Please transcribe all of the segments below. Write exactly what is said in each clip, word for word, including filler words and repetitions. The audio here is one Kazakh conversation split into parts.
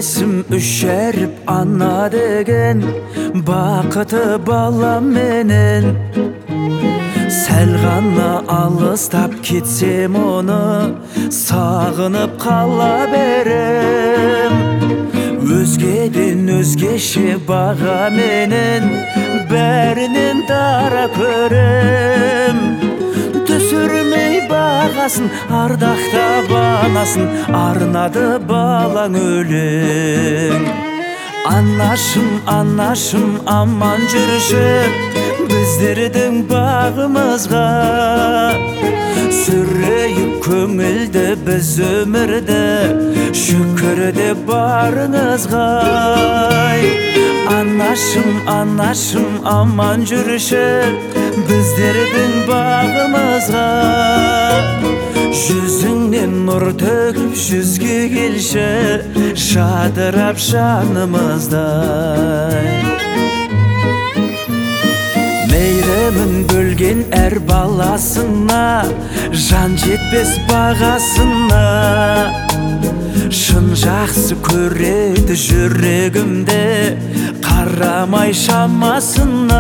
есім үшеріп ана деген бақыты балам менен. Сәл ғана алыстап кетсем оны сағынып қала берем. Өзгеден өзгеше баға менен бәрінен дара көрем. Түсірмей бағасын, ардақтап анасын, арнады балаң өлең. Анашым, анашым, аман жүрші біздердің бағымызға. Сүрейік көңілді біз өмірді, шүкірді барыңызға. Анашым, анашым, аман жүрші біздердің бағымызға. Жүзіңнен нұр төгіп жүзге келші, жадырап жанымыздай. Мейірімін бөлген әр баласына, жан жетпес бағасына. Шын жақсы көреді жүрегімде, қарамай шамасына.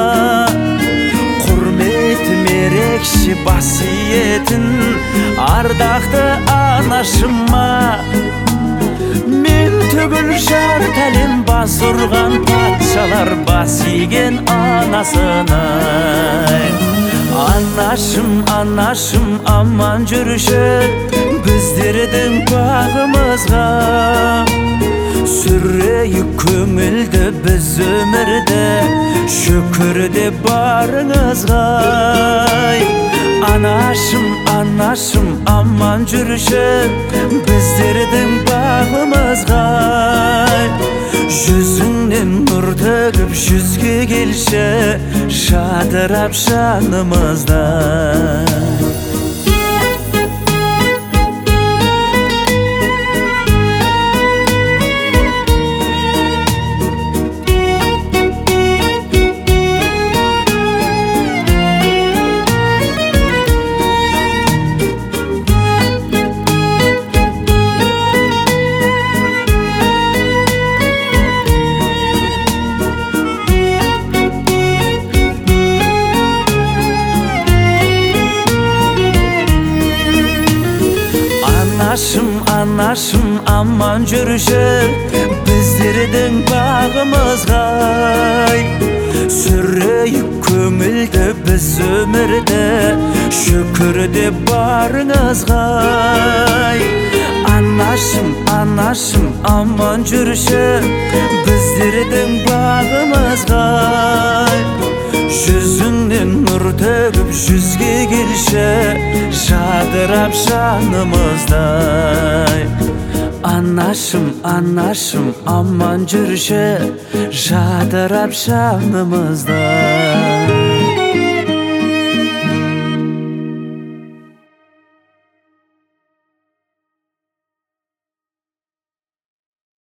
Құрметім ерекше басиетін, ардақты анашыма. Мен түгіл жарты әлем бас ұрған патшалар бас иген анасына. Анашым, анашым, аман жүрші біздердің бағымызға. Сүрейік көңілді біз өмірді, шүкірді барыңызға. Анашым, анашым, аман жүрші біздердің бағымызға. Жүзіңнен нұр төгіп жүзге келші, жадырап жанымыздай. Анашым, анашым, аман жүрші біздердің бағымызға. Сүрейік көңілді біз өмірді, шүкірді барыңызға. Анашым, анашым, аман жүрші біздердің бағымызға. Жүзіңнен нұр төгіп жүзге келші, жадырап жанымыздай. Анашым, анашым, аман жүрші жадырап жанымыздай.